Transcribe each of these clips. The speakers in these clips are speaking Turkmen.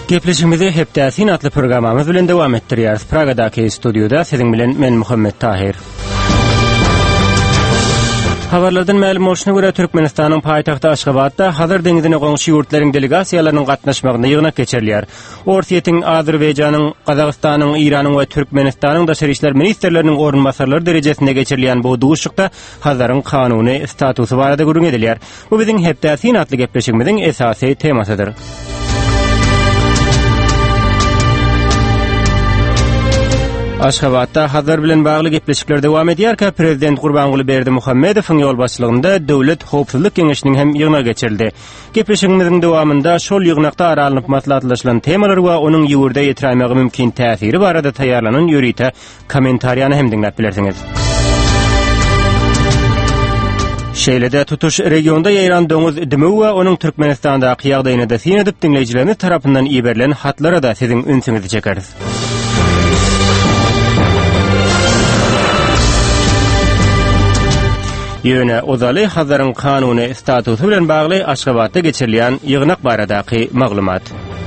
Gepleşimizi Hepdäsin adlı programamız bilen dowam etdirýäris. Pragadaki studioda siziň bilen men Muhammed Tahir. Habarlardan ma'lum bolşuna görä Türkmenistanyň paýtagty Aşgabatda hazır deňizine goňşy ýurtlaryň delegasiýalarynyň gatnaşmagyna ýygnak geçirilýär. Ortiýetiň Azerbaýjanyň, Gazagystanyň, Iranyň we Türkmenistanyň daşary işler ministrleriniň orunbasarlary derejesinde geçirilýän bu duşukda hazaryň kanuny statusy barada görüň edilýär. Bu biziň Hepdäsin adly gepleşigimiziň esasy temasydyr. Aşgabatda hazır bilen bagly gepleşikler dowam edýärkä Prezident Gurbanguly Berdimuhammedowyň ýol başçylygynda Döwlet Howpsuzlyk Keňeşiniň hem ýygnagy geçirildi. Gepleşigimiziň dowamynda şol ýygnakda aralanyp maslahatlaşylan temalar we onuň ýurda ýetirämäge mümkin täsiri barada taýýarlanan ýörite kommentariýany hem diňläp bilersiňiz. Şeýlede tutuş regionda ýaýran doňuz dümü we onuň Türkmenistandaky ýagdaýyna da syn edip dinleýijilerimiz tarapyndan ýiberilen hatlara da siziň ünsüňizi çekeriz. Ýöne ozaly hazaryň kanuny statusy bilen bagly Aşgabatda geçirilýän ýygnak baradaky maglumat.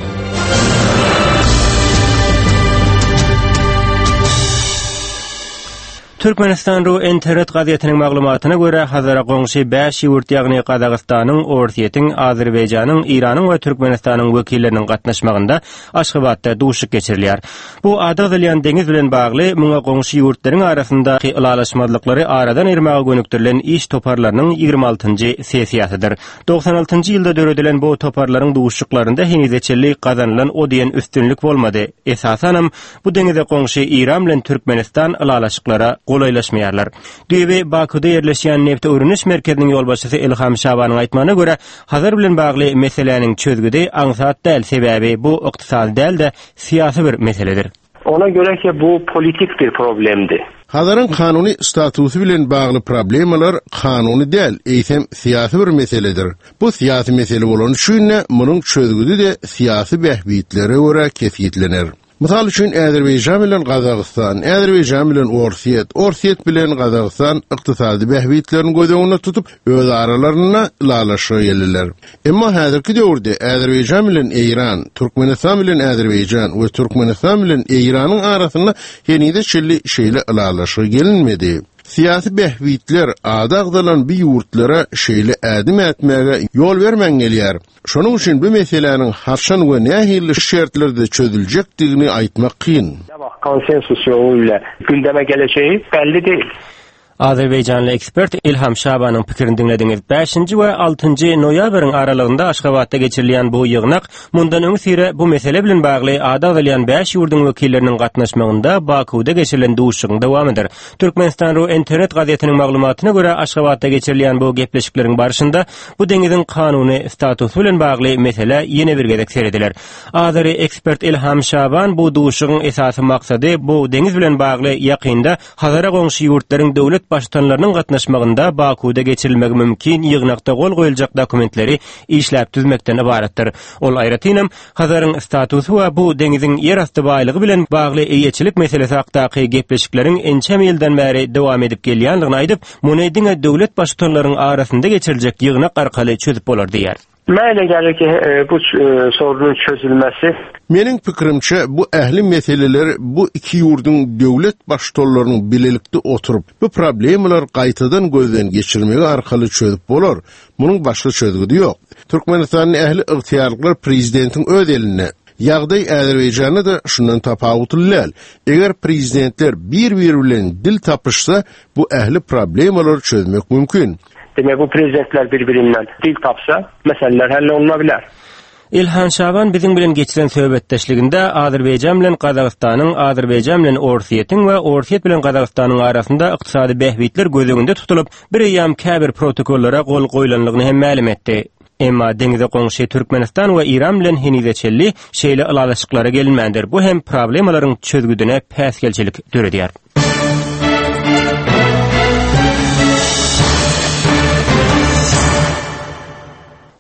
Türkmenistan internet gazetiniň maglumatyna görä hazara goňşy 5 ýurt ýagny Gazagystanyň, Ortiýetiň, Azerbaýjanyň, Iranyň we Türkmenistanyň wekilleriniň gatnaşmagynda Aşgabatda duşuk geçirilýär. Bu adagdylýan deňiz bilen bagly muňa goňşy ýurtlaryň arasyndaky ýylalaşmadyklary aradan ermäge gönüktirilen iş toparlarynyň 26-njy sessiýasydyr. 96-njy ýylda döredilen bu toparlaryň duşuklarynda henizeçillik gazanylan o diýen üstünlük bolmady. Esasanam bu deňize goňşy Iran bilen Türkmenistan ýylalaşyklara golaylaşmaýarlar. Düýbe Bakuda ýerleşýän Neft öwrüniş merkeziniň ýolbaşçysy Ilham Şabanyň aýtmagyna görä, hazır bilen bagly meseleniň çözgüdi aňsat däl, sebäbi bu ykdysady däl de siýasy bir meseledir. Ona göre ki bu politik bir problemdi. Hazaryň kanuny statusy bilen bagly problemalar kanuny däl, eýsem siýasy bir meseledir. Bu siýasy mesele bolan şuňa munyň çözgüdi de siýasy behbitlere görä kesitlener. Misal üçin Azerbaýjan bilen Gazagystan, Azerbaýjan bilen Ortiýet bilen Gazagystan ykdysady behbitlerini gözegine tutup öz aralaryna ýylalaşy gelirler. Emma häzirki döwürde Azerbaýjan bilen Iran, Türkmenistan bilen Azerbaýjan we Türkmenistan bilen Iranyň arasynda henide şeýle ýylalaşy gelinmedi. Siyasi behbitler adagdalan bir yurtlara şeýle ädim etmäge ýol bermen gelýär. Şonuň üçin bu meseleniň harşan we nähili şertlerde çözüljekdigini aýtmak kyn. Konsensus ýoluyla gündeme geleceği belli değil. Azerbaýjanly ekspert Ilham Şabanyň pikirini dinlediňiz. 5-nji we 6-njy noýabryň aralygynda Aşgabatda geçirilýän bu ýygnak mundan öňsire bu mesele bilen bagly adagdylýan 5 ýurdun wekilleriniň gatnaşmagynda Bakuda geçirilen duşugyň dowamydyr. Türkmenistan internet gazetiniň maglumatyna görä Aşgabatda geçirilýän bu gepleşikleriň barşynda bu deňiziň kanuny statusy bilen bagly mesele ýene bir gezek serediler. Azeri ekspert Ilham Şaban bu duşugyň esasy maksady bu deňiz bilen bagly ýakynda hazara goňşy ýurtlaryň döwlet başçylarynyň gatnaşmagynda Bakuda geçirilmegi mümkin ýygnakda gol goýuljak dokumentleri işläp düzmekden ibaretdir. Ol aýratynam hazaryň statusy we bu deňiziň ýerasty baýlygy bilen bagly eýeçilik meselesi hakdaky gepleşikleriň ençem ýyldan bäri dowam edip gelýändigini aýdyp, muny diňe döwlet başçylarynyň arasynda geçiriljek ýygnak arkaly çözüp bolar diýär. Mäle gelir ki bu sorunun çözülmesi. Menin pikirimçe bu ähli meseleler bu iki ýurdun döwlet başçylarynyň bilelikde oturup bu problemler gaýtadan gözden geçirmegi arkaly çözüp bolar. Munyň başga çözgüdi ýok. Türkmenistanyň ähli ygtyýarlyklar prezidentiň öz eline ýagdaý Azerbaýjanda da şundan tapawutlylar. Eger prezidentler bir-biri bilen dil tapyşsa bu ähli problemleri çözmek mümkin. Demek bu prezidentler birbirinden dil tapsa meseleler hallolunabilir. İlhan Şaban biziň bilen geçiren söhbetdeşliginde Azerbaýjan bilen Gazagystanyň, Azerbaýjan bilen Ortiýetiň we Ortiýet bilen Gazagystanyň arasynda ykdysady behbitler gözeginde tutulup bir ýam käbir protokollara gol goýulanlygyny hem ma'lum etdi. Emma deňize goňşy Türkmenistan we Iran bilen henizeçillik şeýle ýylalaşyklara gelinmändir. Bu hem problemalaryň çözgüdüne päsgelçilik döredýär.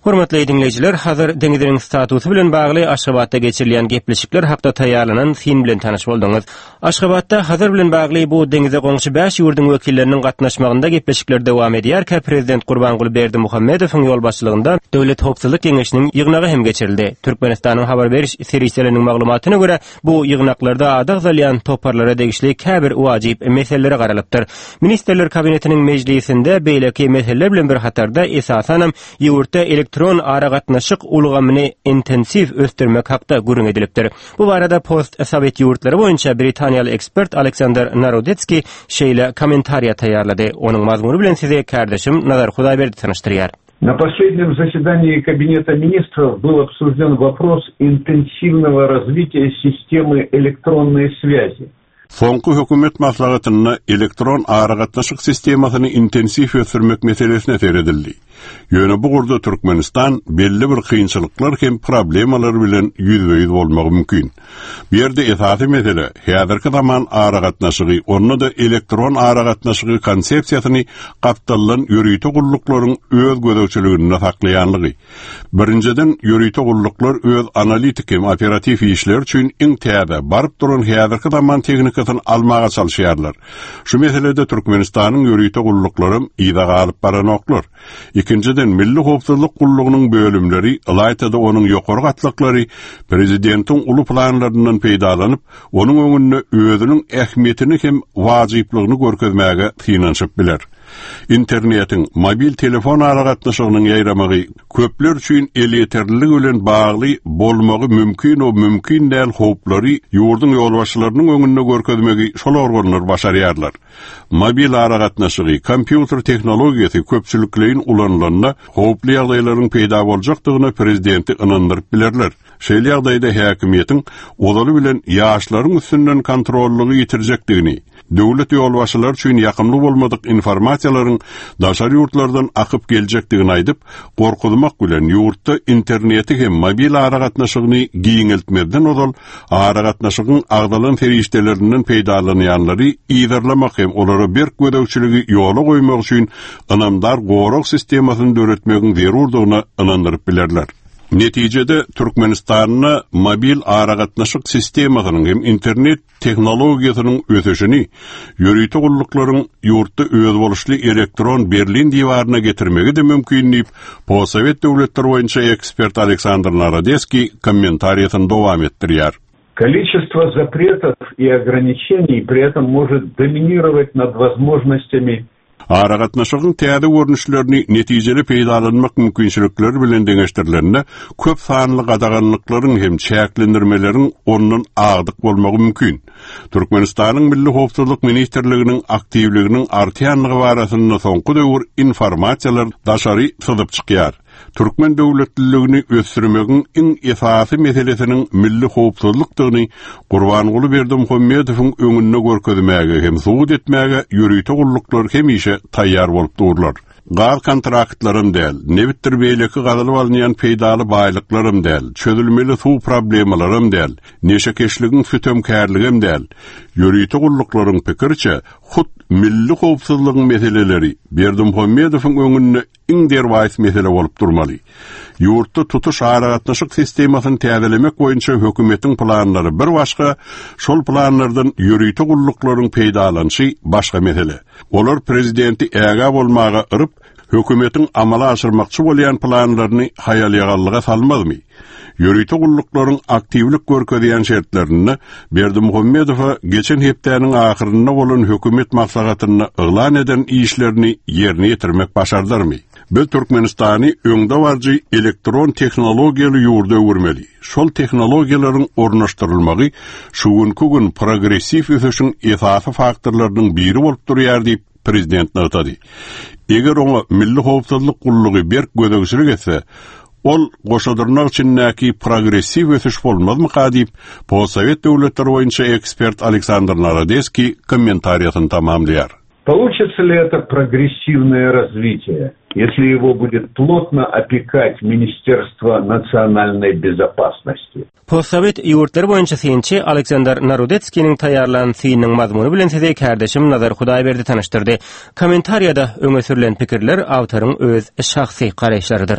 Hormatly dinleyijiler, hazır deňiziň statusy bilen bagly Aşgabatda geçirilýän gepleşikler hakda taýýarlanan film bilen tanyş boldyňyz. Aşgabatda hazır bilen bagly bu deňize goňşy 5 ýurdun wekilleriniň gatnaşmagynda gepleşikler dowam edýär. Prezident Gurbanguly Berdimuhammedowyň ýol başçylygynda Döwlet Howpsuzlyk Keňeşiniň ýygnagy hem geçirildi. Türkmenistanyň habar beriş serisiýetiniň maglumatyna görä, bu ýygnaklarda adagzalýan toparlara degişli käbir wajyp meselelere garalypdyr. Ministrler kabinetiniň mejlisinde beýleki meseleler bilen bir hatarda esasanam ýurtda elektron aragatnaşyk ulgamyny intensiv ösdürmek hakda gürün edilipdir. Bu barada post-Sovet ýurtlary boýunça Britaniýaly ekspert Alexander Narodetsky şeýle kommentariýa taýýarlady. Onuň mazmuny bilen size kardeşim Nazar Hudaýberdi tanıştyrýar. На последнем заседании Кабинета министров был обсужден вопрос интенсивного развития системы электронной связи. Soňky hökümet maslahatyna elektron aragatnaşyk sistemasyny intensiv ösdürmek meselesine teredildi. Ýöne bu gurda Türkmenistan belli bir kynçylyklar hem problemalar bilen ýüzbeýiz bolmagy mümkin. Bu ýerde esasy mesele häzirki zaman aragatnaşygy, onda da elektron aragatnaşygy konsepsiýasyny gapdalan ýörüýte gulluklaryň öz gödäwçiligine saklaýanlygy. Birinciden ýörüýte gulluklar öz analitik hem operativ işler üçin iň täze baryp duran häzirki zaman teknikasyny almaga çalışýarlar. Şu meselede Türkmenistanyň ýörüýte gulluklary ýa-da galyp baranoklar. İkinciden Milli Howpsuzlyk Gullugynyň bölümleri, alayda da onuň ýokary gatlyklary prezidentiň uly planlaryndan peýdalanyp, onuň öňünde özüniň ähmiýetini hem wajyplygyny görkezmäge kynanşyp biler. İnternetiň, mobil telefon aragatnaşygynyň ýaýramagy köpler üçin eliterlilik bilen bagly bolmagy mümkin o mümkin däl howplary ýurdun ýolbaşçylarynyň öňünde görkezmegi şol organlar başarýarlar. Mobil aragatnaşygy, kompýuter tehnologiýasy köpçülikliň ulanylanyna howply ýagdaýlaryň peýda boljakdygyna prezidenti inandyryp bilerler. Şeýle ýagdaýda häkimiýetiň odaly bilen ýaşlaryň üstünden kontrollygy ýitirjekdigini, döwlet ýolbaşçylar üçin ýakymly bolmadyk informasiýalaryň daşary ýurtlardan akyp geljekdigini aýdyp, gorkuzmak bilen ýurtda interneti hem mobil aragatnaşygyny giňeltmeden odal aragatnaşygyň agdalan ferişdelerinden peýdalanýanlary ýygyrlamak hem olara berk gödäwçiligi ýola goýmak üçin anamdar gorok sistemasyny döretmegiň zerurdygyna inandyryp bilerler. Netijede Türkmenistanyna mobil aragatnaşyk sistemasynyň hem internet tehnologiýasynyň ösüşini ýörüýte gulluklaryň ýurtda öz boluşly elektron Berlin diýwaryna getirmegi de mümkin diýip Post-Sovet döwletleri boýunça ekspert Alexander Narodetsky kommentariýasyny dowam etdirýär. Количество запретов и ограничений при этом может доминировать над возможностями Aragatnaşygyň täze görnüşlerini netijeli peýdalanmak mümkinçilikleri bilen deňeşdirilerinde köp sanly gadaganlyklaryň hem çäklendirmeleriň ondan agdyk bolmagy mümkin. Türkmenistanyň Milli Howpsuzlyk Ministrliginiň aktivliginiň artýanlygy barasynda soňky döwür informasiýalar daşary syzyp çykýar. Türkmen döwletliligini ösdürmegiň iň esasy meselesiniň milli howpsuzlykdygyny Gurbanguly Berdimuhammedowyň öňünde görkezmäge hem suwd etmäge ýörüýte gulluklar hemişe taýýar bolup durlar. Gar kontraktlarym däl, nebitdir beýleki gazalyp alynýan peýdaly baýlyklarym däl, çözülmeli suw problemlarym däl, neşekeşligiň sütemkärligim däl. Ýörüýte gulluklaryň pikirçe, hut milli howpsuzlygyň meseleleri Berdimuhammedowyň öňünde iň derwaýs mesele bolup durmaly. Ýurtda tutuş aragatnaşyk sistemasyny täzelemek boýunça hökümetiň planlary bir başga, şol planlardan ýörüýte gulluklaryň peýdalanşy başga mesele. Olar prezidenti äga bolmaga ırıp, hökümetiň amala aşyrmakçy bolýan planlaryny haýal-ýagallyga salmazmy? Ýörüýte gulluklaryň aktivlik görkezýän şertlerini Berdimuhammedowa geçen hepdäniň ahyrynda bolan hökümet maslahatyny yglan eden işlerini ýerine ýetirmek başardylarmy? Biz Türkmenistany öňde barjy elektron tehnologiýaly ýurda öwürmeli. Şol tehnologiýalaryň ornaşdyrylmagy şugunky gün progressiv ösüşiň esasy faktorlarynyň biri bolup durýar diýip prezident nätadi. Eger oňa milli howpsuzlyk gullugy berk gödäwçilik etse, ol goşadyrnak üçin näki progressiv ösüş bolmazmy diýip Post-Sovet döwletleri boýunça ekspert Alexander Narodetsky kommentariýasyny tamamlaýar. Получится ли это прогрессивное развитие, если его будет плотно опекать Министерство национальной безопасности? Post-Sovet ýurtlary boýunça synçy Alexander Narodetskyň taýýarlanan synyň mazmuny bilen size kardeşim Nazar Hudaýberdi tanıştyrdy. Kommentariýada öňe sürülen pikirler awtoryň öz şahsy garaşlarydyr.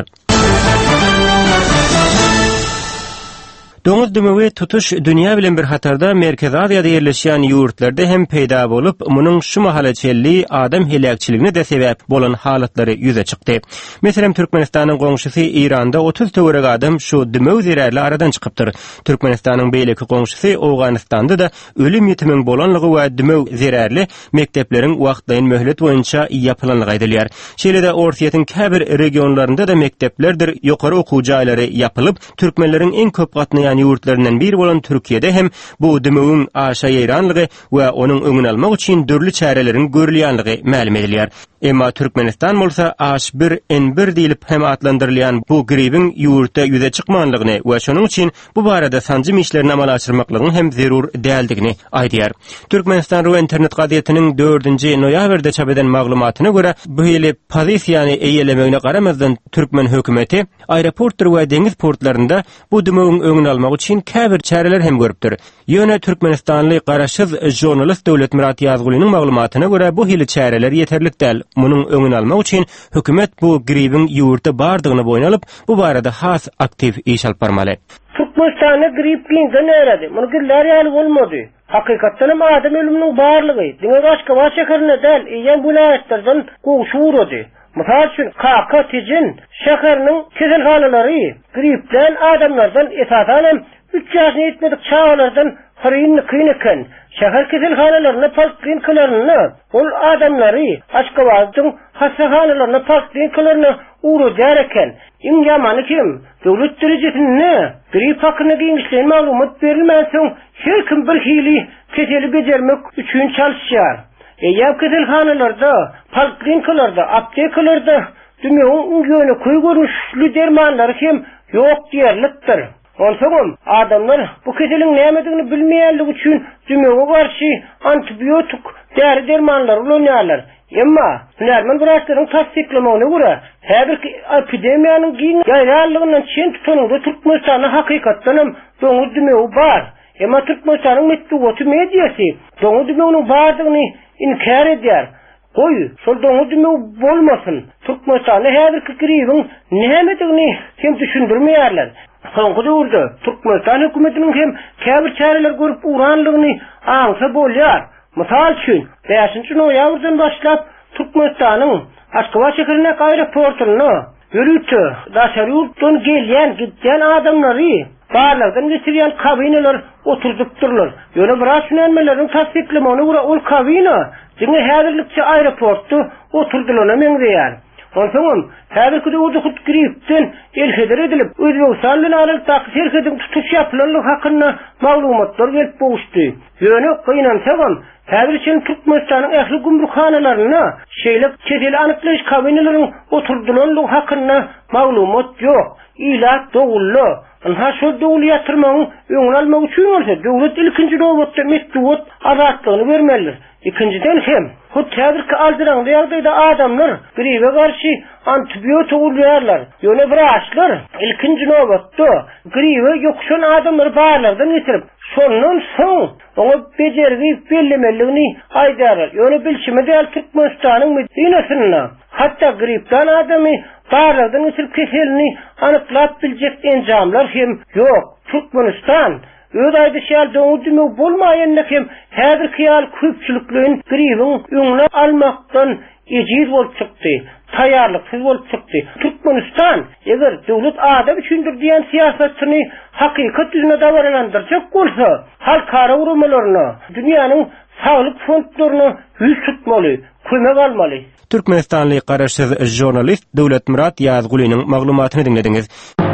Doňuz dümegi tutuş dünýä bilen bir hatarda Merkez Aziýada ýerleşýän ýurtlarda hem peýda bolup, munyň şu mahalaçelliği adam helakçylygyna da sebäp bolan halatlary ýüze çykdy. Meselem Türkmenistanyň goňşusy Iranda 30 töwerek adam şu dümeg zerärli aradan çykypdyr. Türkmenistanyň beýleki goňşusy Awganystanda da ölüm ýetimiň bolanlygy we dümeg zerärli mektepleriň wagtlaýyn möhlet boýunça ýapylanlygy aýdylýar. Şeýle-de Orsiýatyň käbir regionlarynda da mekteplerdir ýokary okuw jaýlary ýapylyp, türkmenleriň en köp gatnaýan ýurtlaryndan biri bolan Türkiýede hem bu dümegin aşa ýeýranlygy we onuň öňüni almak üçin dörli çärelerin görülýänligi ma'lum edilýär. Emma Türkmenistan bolsa H1N1 diýilip hem adlandyrylýan bu gribiň ýurtda ýüze çykmanlygyny we şonuň üçin bu barada sanjy işlerini amala aşyrmaklygyň hem zerur däldigini aýdýar. Türkmenistan Ruw internet gazetiniň 4-nji noýabrda çap eden maglumatyna görä, bu ýyly pozisiýany eýelemegine garamazdan Türkmen hökümeti aeroportlar we deňiz portlarynda bu dümegin öňüni almak üçin käbir çäreler hem görüpdir. Ýöne Türkmenistanly garaşyz jurnalist Döwlet Murat Ýazgulynyň maglumatyna görä, bu hili çäreler ýeterlik däl. Munyň öňüni almak üçin hökümet bu gribiň ýurtda bardygyny boýun alyp, bu barada has aktiv iş alp barmaly. Türkmenistanyň gripinde nerede? Muny giller ýaly bolmady. Hakykatdan adam ölüminiň barlygy, diňe Aşgabat şäherine däl, ýen bulaşdyrdan goşurdy. Mysal üçin Kakatijin şäheriniň keselhanalary gripden adamlardan esasen 3 ýaşyna ýetmedik çağlardan kynıken şäher keselhanalaryna palklinikalaryna ol adamlary Aşgabatyň hastahanalaryna palklinikalaryna urujar eken. Iň ýamany kim? Döwlet derejesinde grip hakyna giňişlen maglumat berilmän soň her kim bir hili keseli bejermek üçin çalışýar. Ýa keselhanalarda, palklinikalarda, aptekalarda dümýäniň ýöne köýgörüşli dermanlary hem ýok diýerlikdir. Onsoň adamlar bu keseliň nämedigini bilmeýänligi üçin dümýäge garşy antibiotik däri dermanlar ulanýarlar. Emma hunarmand wraçlaryň tasdiklamagyna görä, häzirki epidemiýanyň giň ýaýranlygynyň çyn tutanyňda Türkmenistanyň hakykatdan hem doňuz dümegi bar. Emma Türkmenistanyň medeniýeti mediýasy doňuz dümeginiň bardygyny inkar edýär. Goý, şol doňuz dümegi bolmasyn. Türkmenistanyň häzirki gribiň nämedigini hem düşündirmeýärler. Soňky döwürde Türkmenistan hökümetiniň hem käbir çäreler görüp uranlygyny aňsa bolýar. Mysal üçin 5-nji noýabrdan başlap Türkmenistanyň Aşgabat şäherine aeroportuny yürütü, daşarýurtdan gidýän adamlary barlardan geçirýän kabinalar oturdukdurlar. Ýöne biraz şunanmalary tasdiklamagyna görä ol kabina diňe häzirlikçe aeroportda oturdular meňzeýär. Onsoň häzirki döwürde gripden elheder edilip, Özbegistan bilen aralyk şerhedin tutuş ýapylanlygy hakyna maglumatlar gelip boluşdy. Ýöne gynansaň häzir için Türkmenistanyň ähli gümrükhanalarına şeýle keseli anyklaş kabinalaryň oturdulanlygy hakyna maglumat ýok. İlat dogully. Anha şu dogul ýatyrmagyň öňüni almak üçin bolsa, döwlet ilkinji nowatda medeniýet azatlygyny bermelidir. İkinciden hem häzirki aldyran ýagdaýda adamlar gribe garşy antibiotik ulýarlar. Ýöne wraçlar ilkinji nowatda gribe ýokşan adamlar barlardan getirip, şondan soň oňa bejergi bellemeligini aýdarlar. Ýöne bilşime däl Türkmenistanyň medeniýetine hatda gripden adamy barlardan getirip keselini anyklap biljek enjamlar hem ýok. Türkmenistan öz aýdyşýar doňuz dümegi bolmaýanlyk hem häzirki ýaly köpçülikliň gribiň öňüne almakdan ejiz bolup çykdy. Taýýarlyksyz bolup çykdy. Türkmenistan eger döwlet adam üçindir diýen siýasatyny hakykat ýüzüne dawaranandyrjak bolsa, halkara urumlaryna, dünýäniň saglyk fondlaryna ýüz tutmaly, kömek almaly. Türkmenistanly garaşyz jurnalist Döwlet Murat Ýazgulynyň maglumatyny dinlediňiz.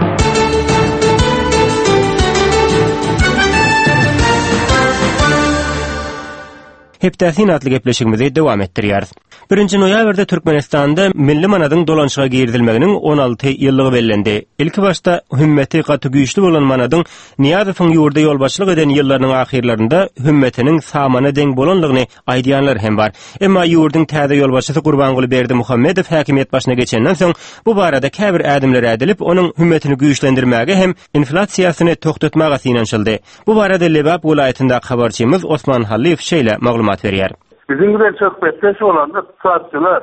Heptäsin atly gepleşigimizi dowam etdirýäris. 1-nji noýabrda Türkmenistanda milli manadyň dolanşyga girdilmeginiň 16 ýyllygy bellendi. Ilki başda hümmeti gaty güýçli bolan manadyň Niýazowyň ýurda ýolbaşçylyk eden ýyllarynyň ahirlerinde hümmetiniň samana deň bolanlygyny aýdýanlar hem bar. Emma ýurdyň täze ýolbaşçysy Gurbanguly Berdimuhammedow häkimiýet başyna geçenden soň bu barada käbir ädimler ädilip, onuň hümmetini güýçlendirmäge hem inflasiýasyny toktatmaga synanşyldy. Bu barada Lebap welaýatynda habarçymyz Osman Haliýew şeýle maglumat berýär. Bizim bilen söhbetdeş olanda iqtisadçylar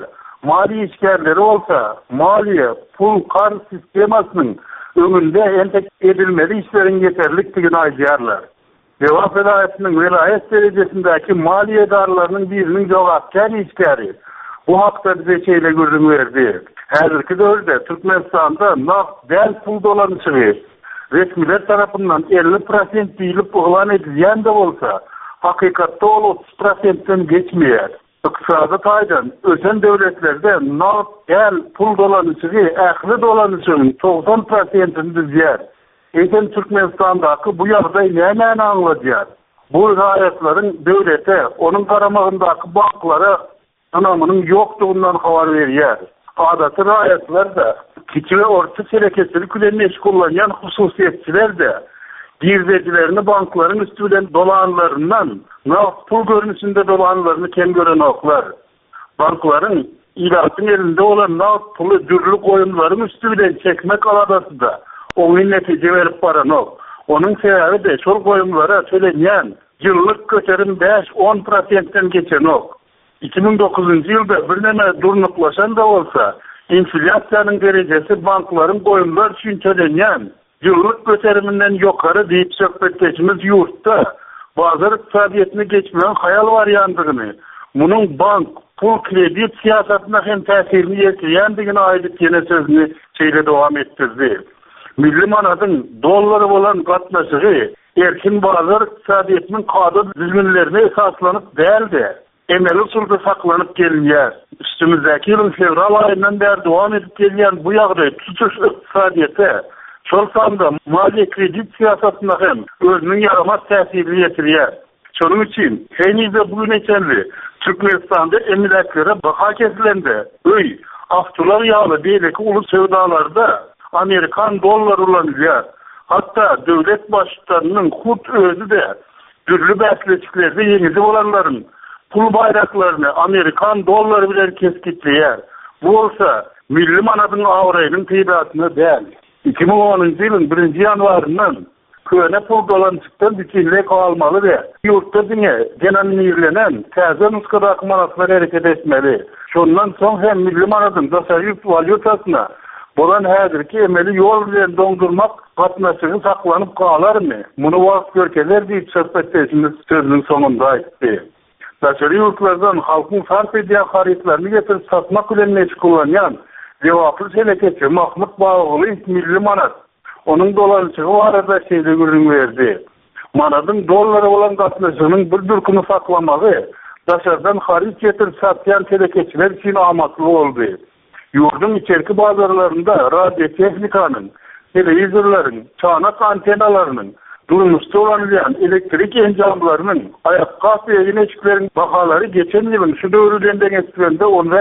mali işgärleri olsa, maliye, pul, kar sistemasının önünde entek edilmeli işlerin yeterlikligini aýdýarlar. Cevap vilayetinin vilayet derecesindeki maliye edarlarının birinin cevapkar işgäri. Bu hakda bize şeyle görün verdi. Häzirki döwürde Türkmenistan'da nakt del pul dolanışığı resmiler tarafından 50% diýilip ulan edilýän de bolsa, hakykatda ol 30%'den geçmeýär. Iqtisady taýdan ösen döwletlerde nakt del pul dolanışığı ähli dolanışygyň 90%'ini düzýär. Eýsem Türkmenistan'daky bu ýagdaý näme anladýar? Bu raýatlaryň döwlete, onuň garamagyndaky banklara anamynyň ýokdugundan habar berýär. Adaty raýatlar da kiçi we orta sereketçilik bilen meşgullanýan hususiýetçiler de girdecilerini banklaryň üstünden dolanlarından nakt pul görünüşinde dolanlarını kem gören oklar. Banklaryň ilatyň elinde olan nakt pulu dürlük oýunlaryň üstünden çekmek aladasında o netice verip baran ok. Onun sebebi de şol goýumlara tölenýän ýyllyk köterim 5-10%'den geçen ok. 2009-njy ýylda bir näme durnuklaşan da bolsa, inflasiýanyň derecesi banklaryň goýumlar üçin tölenýän ýyllyk köteriminden ýokary diýip söhbetleşimiz ýurtda bazar iqtisadiýatyny geçmeýän hayal variantyny, munyň bank, pul kredit siýasatyna hem täsirini ýetirýändigini aýdyp ýene sözüni çeýle dowam etdirdi. Milli manadyň dollary bolan gatnaşygy erkin bazar iqtisadiýatynyň kady düzgünlerine esaslanyp däldi. Emel usulda saklanyp gelýär. Üstümizdäki ýylyň fevral aýyndan beri dowam edip gelýän bu ýagdaý tutuş iqtisadiýaty şol sanda maliýe kredit siýasatyna hem özüniň yaramaz täsirini ýetirýär. Şonuň üçin henüzde bugün ekenli Türkmenistanda emeleklere baha kesilendi. Öý, avtolar ýaly beýleki uly sewdalarda Amerikan dollary ulanýar. Hatda döwlet başçylarynyň hut özü de türlü bäsleçiklerde ýeňizi bolanlaryň pul bayraklaryny Amerikan dollary bilen keskitleýär. Bu bolsa milli manadyň awraýynyň tyýbatyna däl. 2010-njy ýylyň 1-nji ýanwaryndan köne pul dolançykdan bütünlek almaly we ýurtda genellenýän täze nuskadaky manatlar hereket etmeli. Şondan soň hem milli manadyň daşary valyutasyna bolan häzirki emeli ýol bilen doňdurmak gatnaşygy saklanyp galarmy? Muny wagt görkeler diýip söhbetleşimiz sözüniň soňunda aýtdy. Daşary ýurtlardan halkyň sarf edýän harytlaryny getirip satmak bilen meşgullanýan jewaply seleketçi Mahmud Bagly milli manat onuň dolançygy barada şeýle görün berdi. Manadyň dollary bolan gatnaşygynyň bir dürküni saklamagy daşardan haryt getirip satýan seleketçiler üçin amatly boldy. Yurdun içerki bazarlarında radyo tehnikanyň, televizorlaryň, çanak antenalarynyň, durmuşda olanlayan elektrik enjamlarynyň, ayakka beýin eşikleriň bahalary geçen ýylyň şu döwrden geçende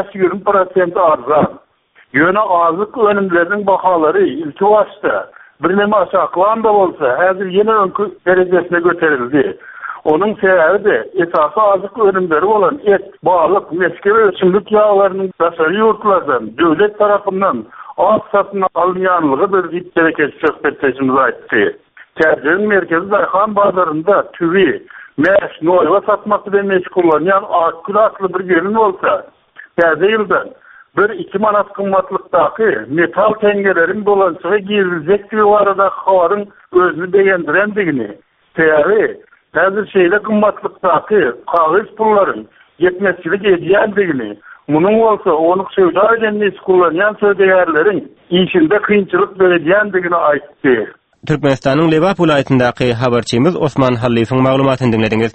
15-20% arzan. Ýöne azyk önümleriniň bahalary ilki başda bir näme aşaklan da bolsa, häzir ýene öňkü derejesine göterildi. Onuň sebebi de esasy azyk önümleri bolan et, balyk, meske we ösümlik ýağlarynyň daşary ýurtlardan döwlet tarapyndan az satyna alınýanlygy bir ýetdirek söhbetleşimiz aýtdy. Kärden merkezi Dayhan bazarında tüvi, meş, noýla satmak bilen meşgullanýan Akkül adly bir gelin bolsa, täze ýyldan 1-2 manat kymmatlykdaky metal tengeleriň dolançygy girizek diýip arada hawaryň özüni beýendirendigini, täze häzir şeýle kymmatlykdaky kagys pullaryň ýetmezçilik edýändigini, munyň bolsa ony sewda bilen meşgullanýan söwdegärleriň işinde kynçylyk berýändigini aýtdy. Türkmenistanyň Lebap vilayetindäki habarçymyz Osman Hallyfyň maglumatyny dinlediňiz.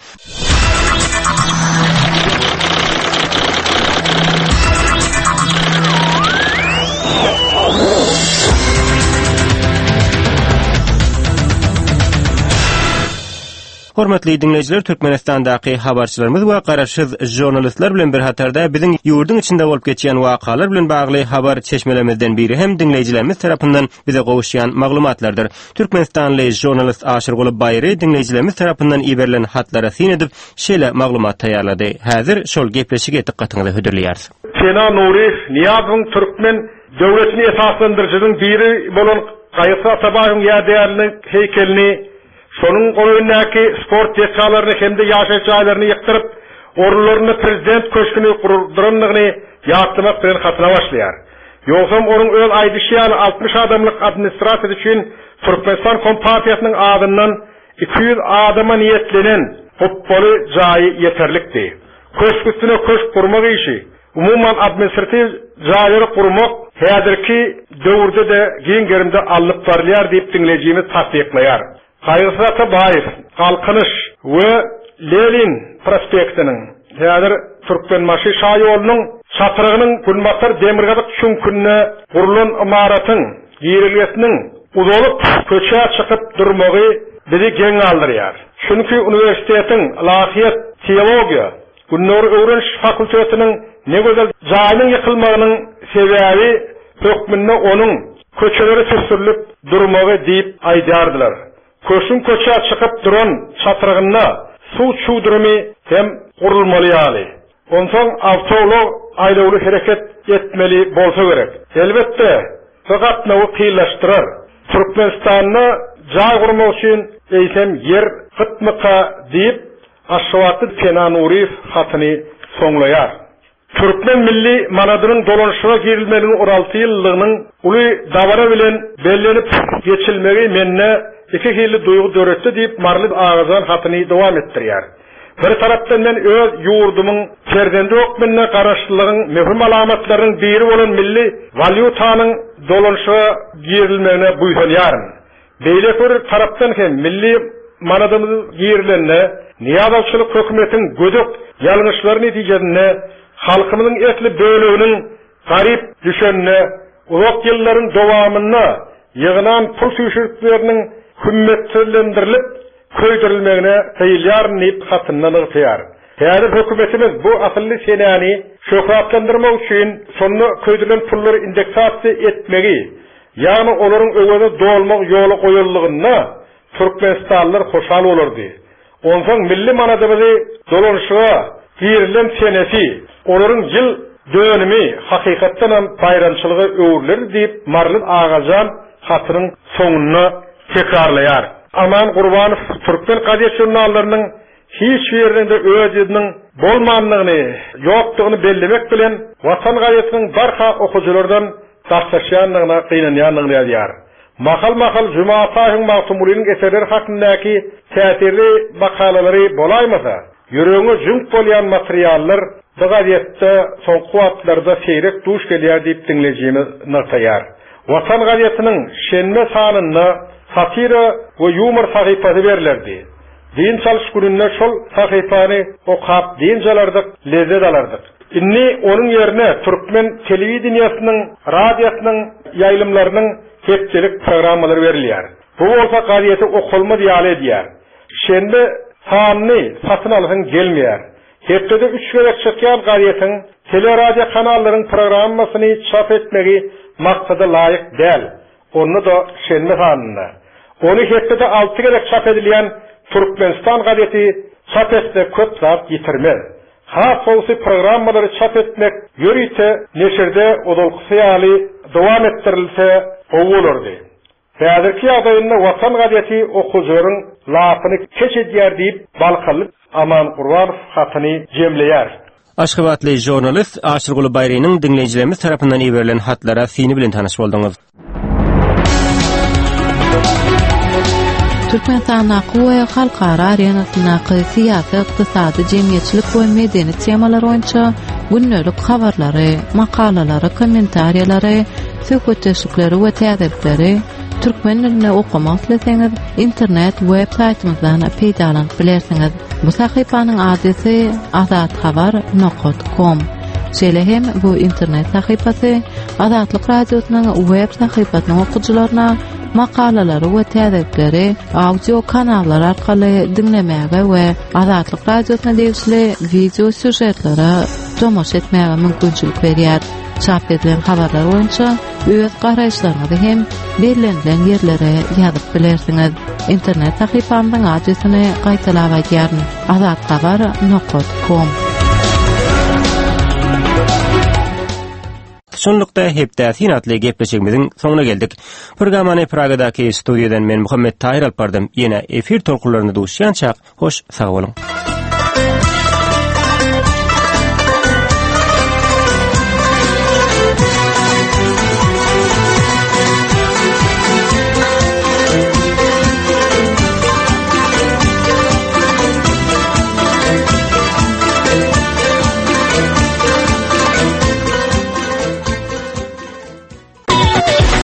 Hormatly dinleyijiler, Türkmenistandaky habarçylarymyz we garaşyz jurnalistler bilen bir hatarda biziň ýurdun içinde bolup geçýän wakalar bilen bagly habar çeşmelerimizden biri hem dinleyijilerimiz tarapyndan bize gowuşýan maglumatlardyr. Türkmenistanly jurnalist Aşyr Golup Baýry dinleyijilerimiz tarapyndan iberilen hatlara syn edip şeýle maglumat taýýarlady. Häzir şol gepleşige dikkatiňizi hödürleýär. Kenan Nuri, Niýazyň Türkmen döwletini esaslandyrjynyň biri bolan Gaýsa Atabaýyň ýa-däýerliniň heykelini, sonun goýundaky sport ýetkalaryny hem de ýaşaýjylaryny ýykdyryp, orullarını prezident köşkünü kurduranlığını yaptırmak bilen hatına başlayar. Yoksam onun öz aydışıyan 60 adamlık administrasiya üçün Türkmenistan Kompartiyasının adından 200 adama niyetlenen hoppalı cayı yeterlikti. Köşk üstüne köşk kurmak işi, umuman administrativ cayları kurmak, häzirki döwürde de giň gerimde alınıp barlyar diýip dinlejimiz tasdiklayar. Kaygısata bayır, Kalkınış ve Lenin prospektinin, häzir Türkmenmaşy şaýolunyň çatırığının Gülmasar Demirgazyk çünkünne kurulan imaratın girilgesinin uzolup köçe çıkıp durmagy bizi geň aldyrýar. Çünki üniversitetin ilahiyat, teologiya, Günnur Öwreniş fakültetinin ne güzel jaýynyň ýykylmagynyň sebäbi hökmünde onun köçeleri sürsürilip durmagy diýip aýdardylar. Köşün köçe çıkıp duran çatırığına su çuwdurumy hem kurulmaly ýaly. Ondan avtolog aýdawly hereket etmeli bolsa gerek. Elbetde fakat näme kıylaştırar. Türkmenistanyny jaý gurmak üçin eýsem yer gitmaka diýip Aşgabatly Kenan Uriýew hatyny soňlaýar. Türkmen milli manadynyň dolanışyga girilmeligiň 16 ýyllygynyň uly dabara bilen bellenip geçilmegi menne iki hili duygu döretdi diýip Marlyp Agazan hatyny dowam etdirýär. Bir tarapdan men öz ýurdumyň perdendi hökmüne garaşlygyň möhüm alamatlarynyň biri bolan milli valyutanyň dolanışyga girilmegine buýsanýaryn. Beýle bir tarapdan hem milli manadymyz girilende niyazatçılık hökümetiň gödük ýalňyşlary netijesinde halkymyzyň etli bölüginiň garip düşenine uzak ýyllaryň dowamyna ýygynan pul süýşürükleriniň hümmetlendirilip köýdürilmegine teýilýaryn diýip hatyndan ýazyar. Häzir hökümetimiz bu asylly senäni şöhratlandyrmak üçin sonuna köýdürilen pullary indeksasiýa etmegi, ýagny olaryň öwede dolmak ýoly goýuldygyna Türkmenistanlylar hoşal bolardy. Ondan milli manadymyzy dolanışyga girilen senesi, olaryň ýyl dönümi hakykatdan hem bayramçylygy öwürler diýip Marlyp Agazan hatynyň soňuna tekrarlaýar. Aman Gurbanow Türkmen gazetesi jurnallarynyň hiç ýerinde özüniň bolmanlygyny, ýokdugyny bellemek bilen Watan gazetiniň barha okuwçylardan daşlaşýanlygyna gynanýanlygyny ýazýar. Mahal Jumaatahyň Mahsumulynyň eserleri hakyndaky täsirli makalalary bolaýmasa, ýüregiňe jüňk bolýan materiallar bu gazetde soňky wagtlarda seýrek duş gelýär diýip dinlejimiz nataýar. Watan gazetiniň şenme sanyna satira we humor sahypasy berilerdi. Din çalyş gününde şol sahypany okap dinjalardyk, lezzet alardyk. Inni onun ýerine Türkmen telewizionynyň, radiosynyň ýaýlymlarynyň hepçilik programmalary berilýär. Bu bolsa gazetde okulma diýaly edýär. Şenbe sanyny satyn alyň gelmeýär. Hepde 3 gerek çykýan gazetyň teleradio kanallaryň programmasyny çap etmegi maksada laýyk däl. Onu da şenme sanyna. Onu hepde 6 gerek çap edilýän Türkmenistan gazeti çap etmek köp zat ýitirmez. Ha bolsa programmalary çap etmek ýörite neşerde odolgusy ýaly dowam etdirilse owalardy. Häzirki ýagdaýynda Watan gazeti okuwçylaryň lapyny keçedýär diýip Balkalyp Aman Gurbanow hatyny jemleýär. Aşgabatly jurnalist Aşyrguly Bayrynyň dinleýijilerimiz tarapyndan ýeberilen hatlara sini bilen tanyş boldyňyz. Türkmenistan aqwa halkara arenasynaky syýasy, ykdysady, jemgyýetçilik we medeni temalar boýunça günlük habarlary, makalalary, kommentariýalary, söhbetleşikleri we täzirleri türkmen dilinde okumak isteseňiz internet web saytymyzdan peýdalanyp bilersiňiz. Bu sahypanyň adresi azathabar.com. Şeýle hem bu internet sahypasy Azatlyk radiosynyň web sahypasynyň okuwçylaryna makalalary we täzirleri audio kanallar arkaly dinlemäge we Azatlyk radiosyna degişli video süjetlere tomoş etmäge mümkinçilik berýär. Çap edilen habarlar boýunça öz garaşlaryňyzy hem bellenlen ýerlere ýazyp bilersiňiz. Internet sahypamyň adresini gaýtalap aýdýaryn: azathabar.com. Şonlukda hepde sinatly gepleşigimiziň soňuna geldik. Programmany Pragadaky studiýadan men Muhammed Tahir alp bardym. Ýene efir tolkunlaryny duşýançak hoş sag bolun.